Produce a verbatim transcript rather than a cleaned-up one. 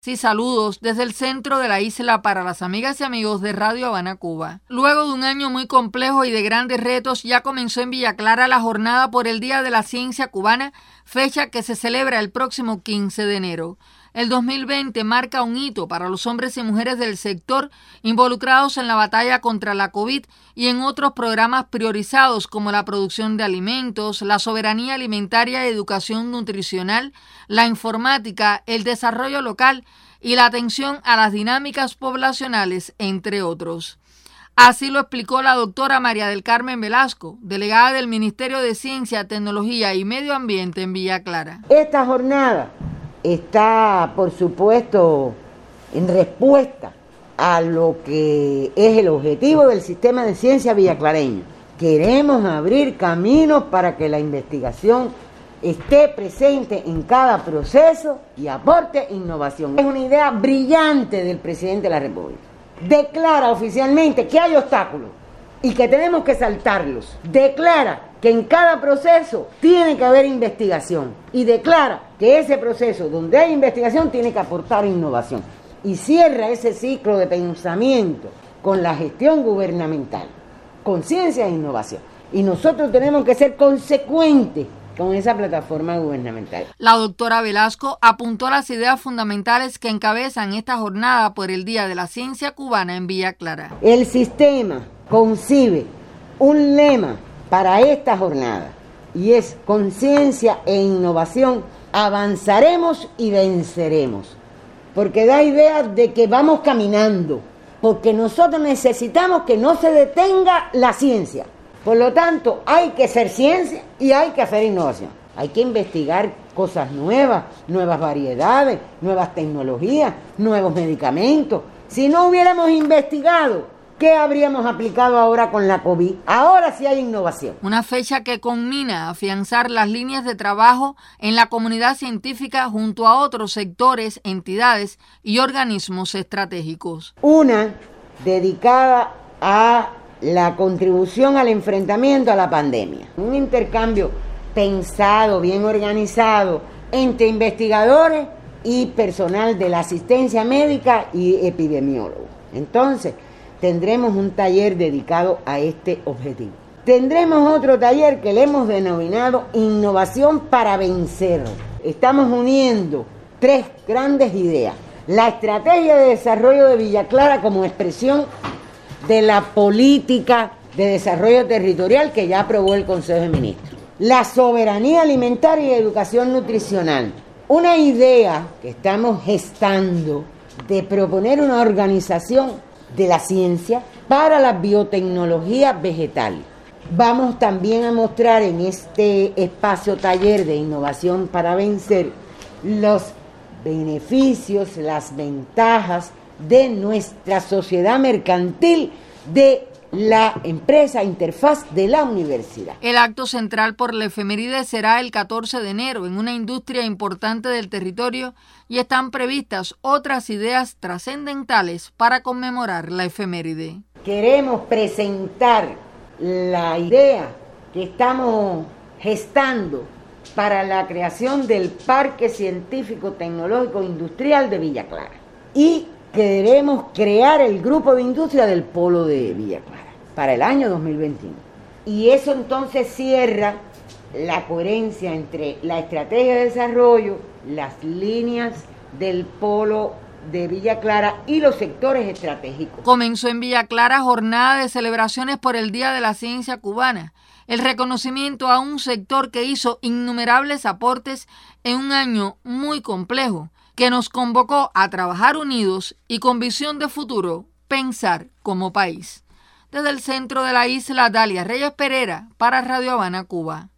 Sí, saludos desde el centro de la isla para las amigas y amigos de Radio Habana, Cuba. Luego de un año muy complejo y de grandes retos, ya comenzó en Villa Clara la jornada por el Día de la Ciencia Cubana, fecha que se celebra el próximo quince de enero. El dos mil veinte marca un hito para los hombres y mujeres del sector involucrados en la batalla contra la COVID y en otros programas priorizados como la producción de alimentos, la soberanía alimentaria y educación nutricional, la informática, el desarrollo local y la atención a las dinámicas poblacionales, entre otros. Así lo explicó la doctora María del Carmen Velasco, delegada del Ministerio de Ciencia, Tecnología y Medio Ambiente en Villa Clara. Esta jornada está, por supuesto, en respuesta a lo que es el objetivo del sistema de ciencia villaclareño. Queremos abrir caminos para que la investigación esté presente en cada proceso y aporte innovación. Es una idea brillante del presidente de la República. Declara oficialmente que hay obstáculos y que tenemos que saltarlos. Declara que en cada proceso tiene que haber investigación y declara que ese proceso donde hay investigación tiene que aportar innovación y cierra ese ciclo de pensamiento con la gestión gubernamental, con ciencia e innovación. Y nosotros tenemos que ser consecuentes con esa plataforma gubernamental. La doctora Velasco apuntó las ideas fundamentales que encabezan esta jornada por el Día de la Ciencia Cubana en Villa Clara. El sistema concibe un lema para esta jornada y es conciencia e innovación, avanzaremos y venceremos, porque da idea de que vamos caminando, porque nosotros necesitamos que no se detenga la ciencia. Por lo tanto, hay que ser ciencia y hay que hacer innovación. Hay que investigar cosas nuevas, nuevas variedades, nuevas tecnologías, nuevos medicamentos. Si no hubiéramos investigado, ¿qué habríamos aplicado ahora con la COVID? Ahora sí hay innovación. Una fecha que conmina a afianzar las líneas de trabajo en la comunidad científica junto a otros sectores, entidades y organismos estratégicos. Una dedicada a la contribución al enfrentamiento a la pandemia. Un intercambio pensado, bien organizado, entre investigadores y personal de la asistencia médica y epidemiólogos. Entonces, tendremos un taller dedicado a este objetivo. Tendremos otro taller que le hemos denominado Innovación para Vencer. Estamos uniendo tres grandes ideas. La estrategia de desarrollo de Villa Clara como expresión de la política de desarrollo territorial que ya aprobó el Consejo de Ministros. La soberanía alimentaria y educación nutricional. Una idea que estamos gestando de proponer una organización de la ciencia para la biotecnología vegetal. Vamos también a mostrar en este espacio taller de innovación para vencer los beneficios, las ventajas de nuestra sociedad mercantil, de la empresa Interfaz de la universidad. El acto central por la efeméride será el catorce de enero en una industria importante del territorio y están previstas otras ideas trascendentales para conmemorar la efeméride. Queremos presentar la idea que estamos gestando para la creación del Parque Científico Tecnológico Industrial de Villa Clara y que debemos crear el grupo de industria del Polo de Villa Clara para el año dos mil veintiuno. Y eso entonces cierra la coherencia entre la estrategia de desarrollo, las líneas del Polo de Villa Clara y los sectores estratégicos. Comenzó en Villa Clara jornada de celebraciones por el Día de la Ciencia Cubana, el reconocimiento a un sector que hizo innumerables aportes en un año muy complejo, que nos convocó a trabajar unidos y con visión de futuro, pensar como país. Desde el centro de la isla, Dalia Reyes Pereira, para Radio Habana, Cuba.